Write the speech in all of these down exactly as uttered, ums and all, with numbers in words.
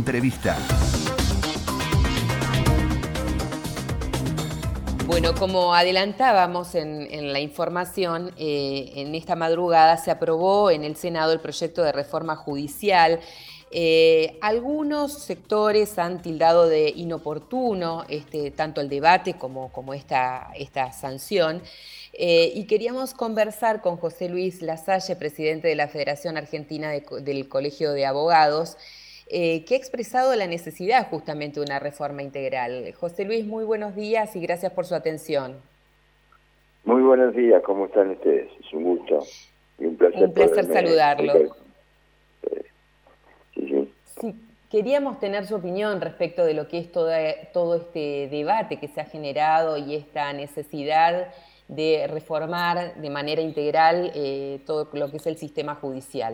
Entrevista. Bueno, como adelantábamos en, en la información, eh, en esta madrugada se aprobó en el Senado el proyecto de reforma judicial. Eh, algunos sectores han tildado de inoportuno este, tanto el debate como, como esta, esta sanción. Eh, y queríamos conversar con José Luis Lasalle, presidente de la Federación Argentina de, del Colegio de Abogados, Eh, que ha expresado la necesidad justamente de una reforma integral. José Luis, muy buenos días y gracias por su atención. Muy buenos días, ¿cómo están ustedes? Es un gusto y un placer. Un placer saludarlo. Sí, sí. Sí, queríamos tener su opinión respecto de lo que es toda, todo este debate que se ha generado y esta necesidad de reformar de manera integral eh, todo lo que es el sistema judicial.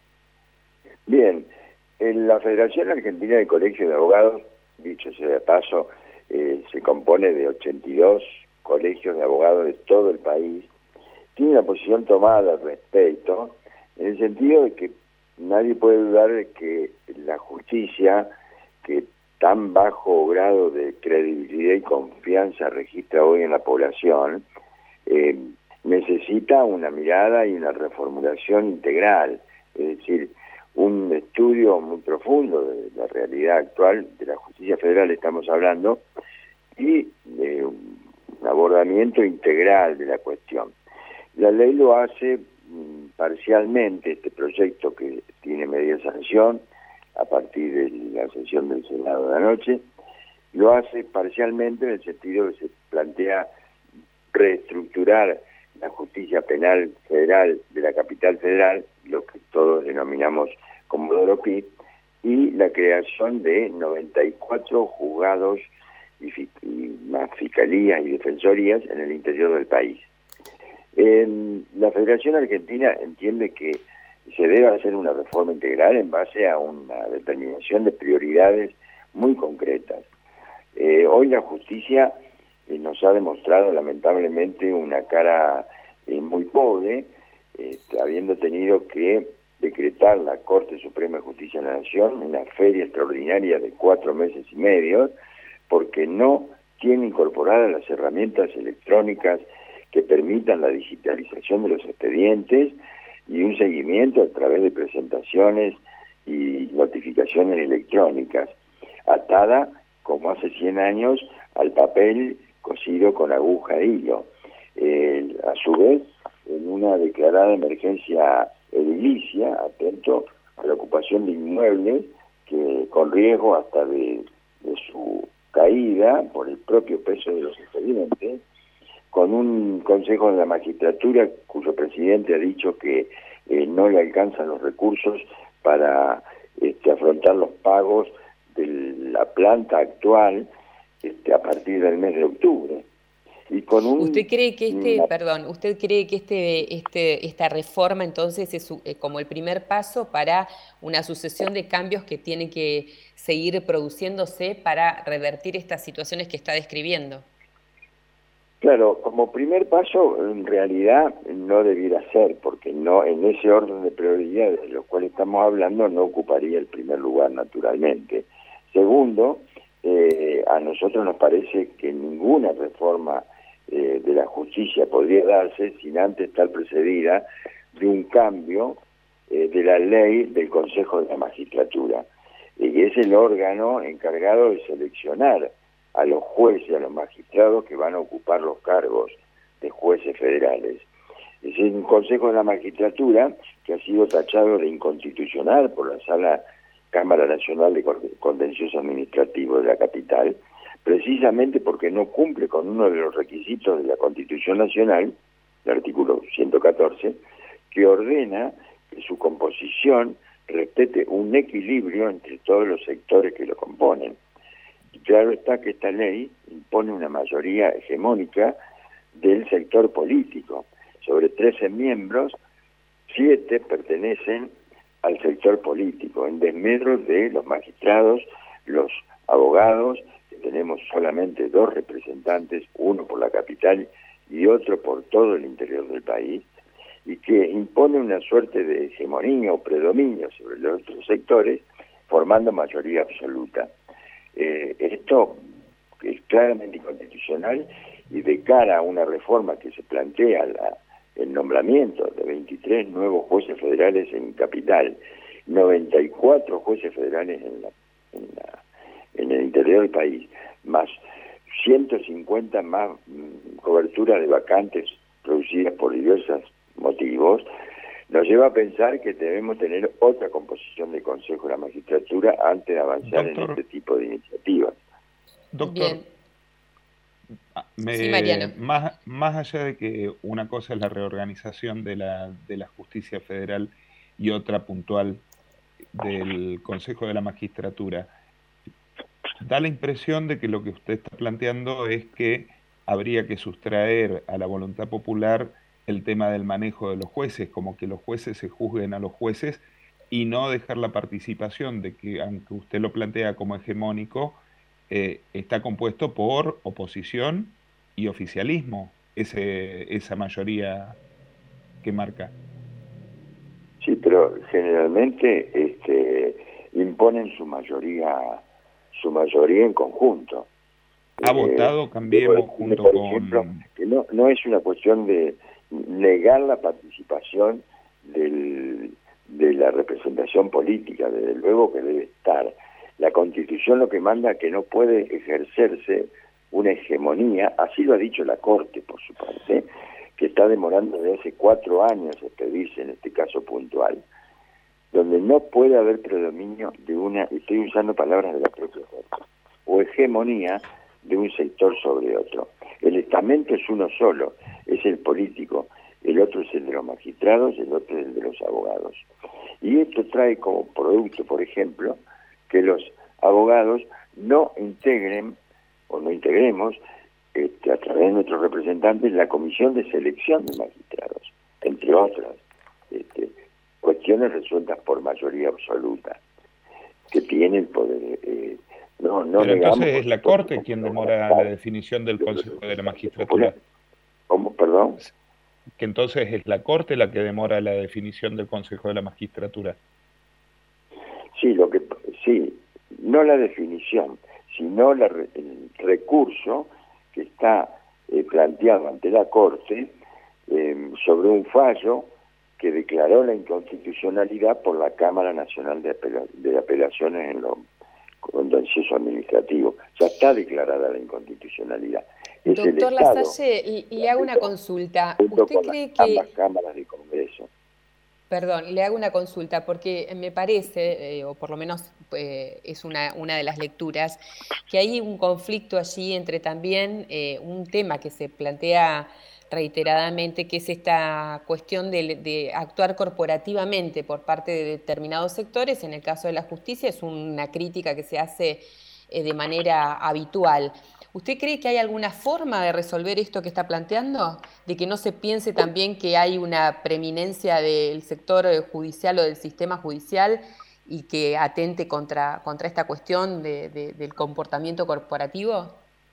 Bien. En la Federación Argentina de Colegios de Abogados, dicho sea de paso, eh, se compone de ochenta y dos colegios de abogados de todo el país. Tiene una posición tomada al respecto, en el sentido de que nadie puede dudar de que la justicia, que tan bajo grado de credibilidad y confianza registra hoy en la población, eh, necesita una mirada y una reformulación integral, es decir, un estudio muy profundo de la realidad actual de la justicia federal estamos hablando, y eh, un abordamiento integral de la cuestión. La ley lo hace mm, parcialmente, este proyecto que tiene media sanción a partir de la sesión del Senado de anoche, lo hace parcialmente en el sentido que se plantea reestructurar la justicia penal federal de la capital federal, lo que todos denominamos Comodoro Pi, y la creación de noventa y cuatro juzgados y, y más fiscalías y defensorías en el interior del país. En la Federación Argentina entiende que se debe hacer una reforma integral en base a una determinación de prioridades muy concretas. Eh, hoy la justicia eh, nos ha demostrado lamentablemente una cara eh, muy pobre, eh, habiendo tenido que decretar la Corte Suprema de Justicia de la Nación una feria extraordinaria de cuatro meses y medio, porque no tiene incorporadas las herramientas electrónicas que permitan la digitalización de los expedientes y un seguimiento a través de presentaciones y notificaciones electrónicas, atada, como hace cien años, al papel cosido con aguja e hilo. Eh, a su vez, en una declarada emergencia edilicia, atento a la ocupación de inmuebles que con riesgo hasta de, de su caída por el propio peso de los expedientes, con un consejo de la magistratura cuyo presidente ha dicho que eh, no le alcanzan los recursos para este, afrontar los pagos de la planta actual este, a partir del mes de octubre. Y con un, ¿Usted cree que este, una, perdón, usted cree que este, este, esta reforma entonces es eh, como el primer paso para una sucesión de cambios que tiene que seguir produciéndose para revertir estas situaciones que está describiendo? Claro, como primer paso en realidad no debiera ser, porque no en ese orden de prioridades de los cuales estamos hablando no ocuparía el primer lugar naturalmente. Segundo, eh, a nosotros nos parece que ninguna reforma Eh, de la justicia podría darse sin antes estar precedida de un cambio eh, de la ley del Consejo de la Magistratura, y es el órgano encargado de seleccionar a los jueces y a los magistrados que van a ocupar los cargos de jueces federales. Es un Consejo de la Magistratura que ha sido tachado de inconstitucional por la Sala Cámara Nacional de Contencioso Administrativo de la capital, precisamente porque no cumple con uno de los requisitos de la Constitución Nacional, el artículo ciento catorce, que ordena que su composición respete un equilibrio entre todos los sectores que lo componen. Y claro está que esta ley impone una mayoría hegemónica del sector político. Sobre trece miembros, siete pertenecen al sector político, en desmedro de los magistrados, los abogados. Tenemos solamente dos representantes, uno por la capital y otro por todo el interior del país, y que impone una suerte de hegemonía o predominio sobre los otros sectores formando mayoría absoluta. Eh, esto es claramente inconstitucional y de cara a una reforma que se plantea la, el nombramiento de veintitrés nuevos jueces federales en Capital, noventa y cuatro jueces federales en, la, en, la, en el interior del país, más ciento cincuenta más mmm, cobertura de vacantes producidas por diversos motivos, nos lleva a pensar que debemos tener otra composición de Consejo de la Magistratura antes de avanzar Doctor, en este tipo de iniciativas. Doctor, Bien. me, Sí, Mariano. Más, más allá de que una cosa es la reorganización de la, de la justicia federal y otra puntual del Consejo de la Magistratura, da la impresión de que lo que usted está planteando es que habría que sustraer a la voluntad popular el tema del manejo de los jueces, como que los jueces se juzguen a los jueces y no dejar la participación de que, aunque usted lo plantea como hegemónico, eh, está compuesto por oposición y oficialismo, ese, esa mayoría que marca. Sí, pero generalmente este, imponen su mayoría, su mayoría en conjunto. Ha eh, votado Cambiemos debo, junto por con... ejemplo, que no, no es una cuestión de negar la participación del, de la representación política, desde luego que debe estar. La Constitución lo que manda es que no puede ejercerse una hegemonía, así lo ha dicho la Corte por su parte, que está demorando desde hace cuatro años expedirse en este caso puntual, donde no puede haber predominio de una, estoy usando palabras de la propia Corte, o hegemonía de un sector sobre otro. El estamento es uno solo, es el político, el otro es el de los magistrados y el otro es el de los abogados. Y esto trae como producto, por ejemplo, que los abogados no integren, o no integremos, este, a través de nuestros representantes, la comisión de selección de magistrados, entre otras este, cuestiones resueltas por mayoría absoluta, que tiene el poder... Eh, no, no Pero negamos, entonces es la Corte quien demora la definición del Consejo de la Magistratura. ¿Cómo? Perdón. Que entonces es la Corte la que demora la definición del Consejo de la Magistratura. Sí, lo que sí, no la definición, sino la, el recurso que está eh, planteado ante la Corte eh, sobre un fallo que declaró la inconstitucionalidad por la Cámara Nacional de, Apela de Apelaciones en lo contencioso administrativo. Ya está declarada la inconstitucionalidad. Es Doctor el Estado, Lasalle, le hago una consulta. ¿Usted cree que ambas cámaras de Congreso? Perdón, le hago una consulta, porque me parece, eh, o por lo menos eh, es una, una de las lecturas, que hay un conflicto allí entre también eh, un tema que se plantea reiteradamente, que es esta cuestión de, de actuar corporativamente por parte de determinados sectores. En el caso de la justicia es una crítica que se hace eh, de manera habitual. ¿Usted cree que hay alguna forma de resolver esto que está planteando? ¿De que no se piense también que hay una preeminencia del sector judicial o del sistema judicial y que atente contra, contra esta cuestión de, de, del comportamiento corporativo?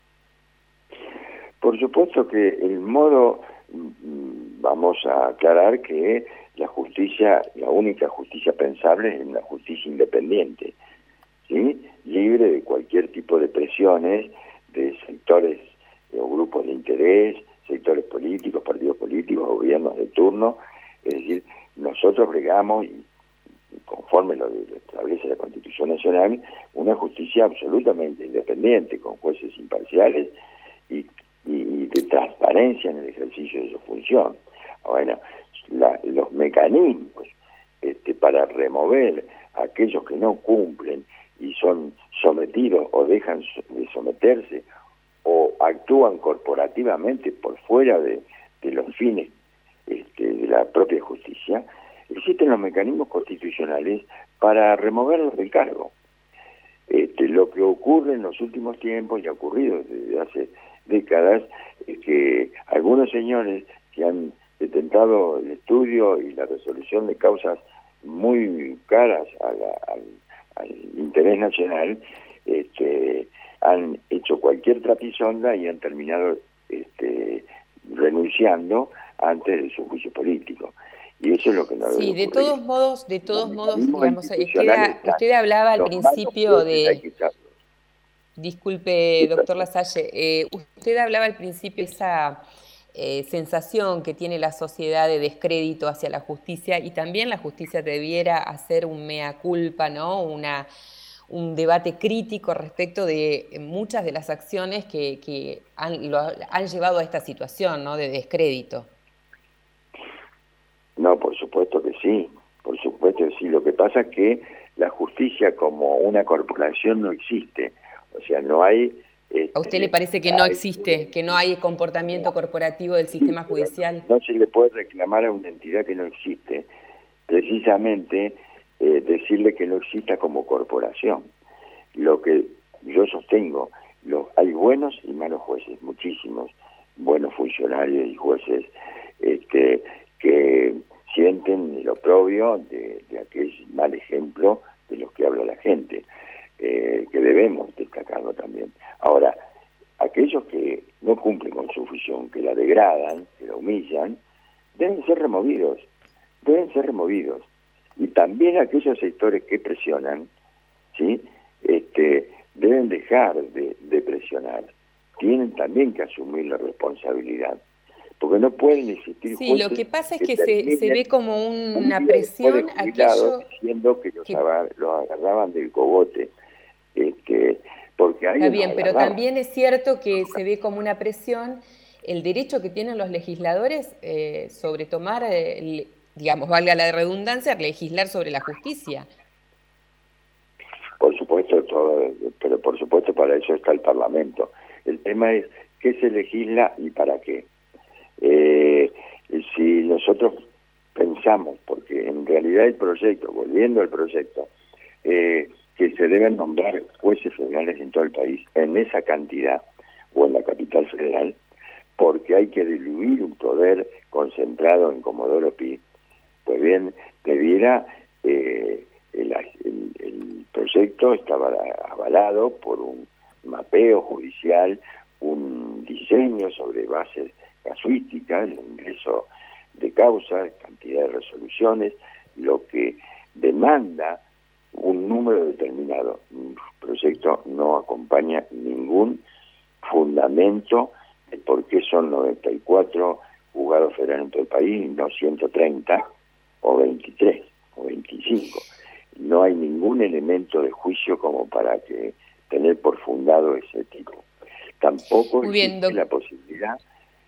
Por supuesto que el modo, vamos a aclarar que la justicia, la única justicia pensable es una justicia independiente, ¿sí? Libre de cualquier tipo de presiones de sectores o grupos de interés, sectores políticos, partidos políticos, gobiernos de turno. Es decir, nosotros bregamos, y conforme lo, lo establece la Constitución Nacional, una justicia absolutamente independiente, con jueces imparciales y, y de transparencia en el ejercicio de su función. Bueno, la, los mecanismos este, para remover a aquellos que no cumplen y son sometidos o dejan de someterse o actúan corporativamente por fuera de, de los fines este, de la propia justicia, existen los mecanismos constitucionales para removerlos del cargo. Este, lo que ocurre en los últimos tiempos y ha ocurrido desde hace décadas es que algunos señores que han detentado el estudio y la resolución de causas muy caras a la, al al interés nacional, este, han hecho cualquier trapisonda y han terminado este, renunciando antes de su juicio político. Y eso es lo que no Sí, debe de ocurrir. todos modos, de todos Los modos, mecanismos digamos, usted, institucionales están. usted hablaba al Los malos principio jueces hay de, que echarlos. disculpe, Sí, doctor perdón. Lasalle, eh, usted hablaba al principio de esa eh, sensación que tiene la sociedad de descrédito hacia la justicia, y también la justicia debiera hacer un mea culpa, ¿no? Una, un debate crítico respecto de muchas de las acciones que, que han, lo, han llevado a esta situación, ¿no? De descrédito. No, por supuesto que sí, por supuesto que sí. Lo que pasa es que la justicia como una corporación no existe. O sea, no hay... Este, ¿A usted le parece que no hay, existe, que no hay comportamiento corporativo del sistema sí, judicial? No se le puede reclamar a una entidad que no existe, precisamente eh, decirle que no exista como corporación. Lo que yo sostengo, lo, hay buenos y malos jueces, muchísimos buenos funcionarios y jueces este, que sienten el oprobio de, de aquel mal ejemplo de los que habla la gente, eh, que debemos destacarlo también. Ahora, aquellos que no cumplen con su función, que la degradan, que la humillan, deben ser removidos, deben ser removidos. Y también aquellos sectores que presionan, ¿sí? Este, deben dejar de, de presionar. Tienen también que asumir la responsabilidad. Porque no pueden existir sí, jueces lo que pasa es que que se, se ve como una un presión de aquello diciendo que los, que... agar, los agarraban del cogote. Este, porque ahí Está bien, pero también es cierto que se ve como una presión el derecho que tienen los legisladores eh, sobre tomar, eh, digamos, valga la redundancia, legislar sobre la justicia. Por supuesto, todo, pero por supuesto para eso está el Parlamento. El tema es qué se legisla y para qué. Eh, si nosotros pensamos, porque en realidad el proyecto, volviendo al proyecto, eh, que se deben nombrar jueces federales en todo el país, en esa cantidad, o en la capital federal, porque hay que diluir un poder concentrado en Comodoro Pi, pues bien, debiera... Eh, el, el, el proyecto estaba avalado por un mapeo judicial, un diseño sobre bases casuísticas, el ingreso de causas, cantidad de resoluciones, lo que demanda un número determinado. Un proyecto no acompaña ningún fundamento de por qué son noventa y cuatro juzgados federales en todo el país y no ciento treinta o veintitrés o veinticinco. No hay ningún elemento de juicio como para que tener por fundado ese tipo. Tampoco Muy bien, existe la posibilidad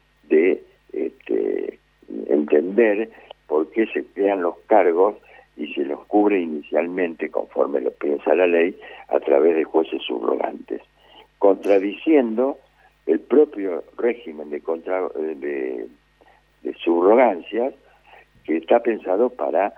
de este, entender por qué se crean los cargos y se los cubre inicialmente, conforme lo piensa la ley, a través de jueces subrogantes, contradiciendo el propio régimen de, contra, de, de subrogancias que está pensado para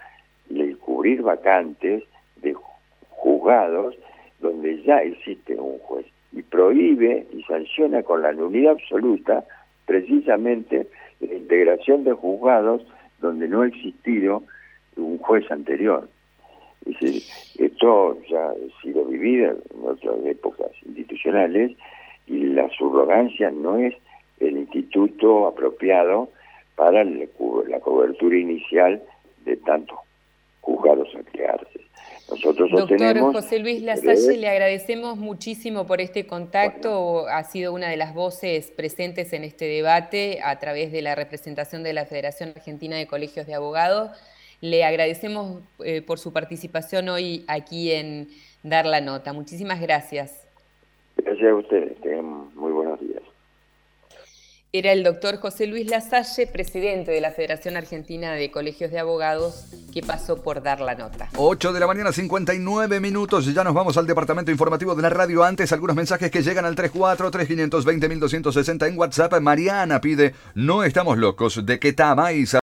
cubrir vacantes de juzgados donde ya existe un juez, y prohíbe y sanciona con la nulidad absoluta precisamente la integración de juzgados donde no ha existido un juez anterior. Es decir, esto ya ha sido vivido en otras épocas institucionales y la subrogancia no es el instituto apropiado para la cobertura inicial de tantos juzgados a crearse. Nosotros Doctor sostenemos... José Luis Lasalle, le agradecemos muchísimo por este contacto. Bueno. Ha sido una de las voces presentes en este debate a través de la representación de la Federación Argentina de Colegios de Abogados. Le agradecemos eh, por su participación hoy aquí en Dar la Nota. Muchísimas gracias. Gracias a ustedes. Tengan muy buenos días. Era el doctor José Luis Lasalle, presidente de la Federación Argentina de Colegios de Abogados, que pasó por Dar la Nota. ocho de la mañana, cincuenta y nueve minutos. Ya nos vamos al departamento informativo de la radio. Antes, algunos mensajes que llegan al tres cuatro tres cinco dos cero uno dos dos seis cero en WhatsApp. Mariana pide, no estamos locos, de Quetamaiza.